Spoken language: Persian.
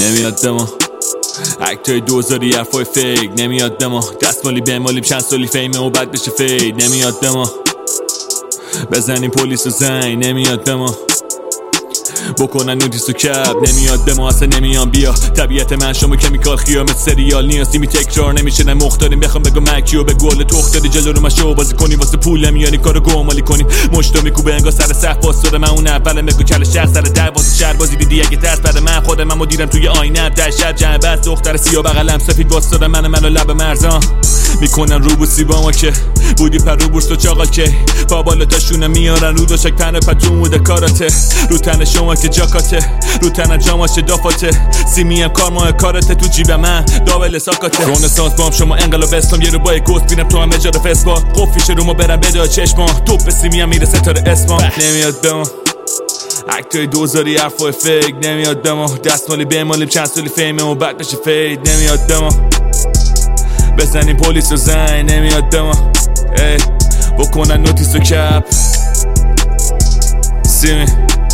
نمیاد دما اکتای دوزاری حرفای فیک نمیاد دما دستمالی بمالیم چند سالی فیمه و بعد بشه فید نمیاد دما بزنیم پلیس و زنگ نمیاد دما بکنن نوتیس و کب نمیاد دما اصلا نمیان بیا طبیعت من شما کمیکال خیامت سریال نیاستی می تکرار نمیشه نه مختاریم بخوام بگم مکیو به گل تخت داری جلو رو مشو بازی کنی واسه پول نمیانی کارو گمالی کنی مشتو میکوبه انگار سر صف باستوره من اون اول مگو کل شهر سر دروازه شهر بازی دیدی اگه دست بر من خودم من مدیرم توی آینه دشت جنب بس دختر سیاه بغلم سفید واسطه منو لب مرزان میکنن رو بوسی با ما که بودی پر رو بورس و چاقال که با بالا تاشونه میارن رو دوشک پنه پتون بوده کاراته رو تن شما که جاکاته رو تن جاماشه دافاته سیمیم کار ماه کارته تو جیب من دابل ساکاته رونسانس بام شما انقلاب اسلام یه رو با گوست بینم تو هم اجاره فسبا قفیش رو ما برم بده چشما توپ سیمیم میره ستاره اسما نمیاد دما اکتای دوزاری حرفای فیک نمیاد دما دستمالی بمالیم چند سالی فیمه و بعد بشه فید نمیاد دما بزنیم پلیس و زنگ نمیاد دما بکنن نوتیس و کپ سیمی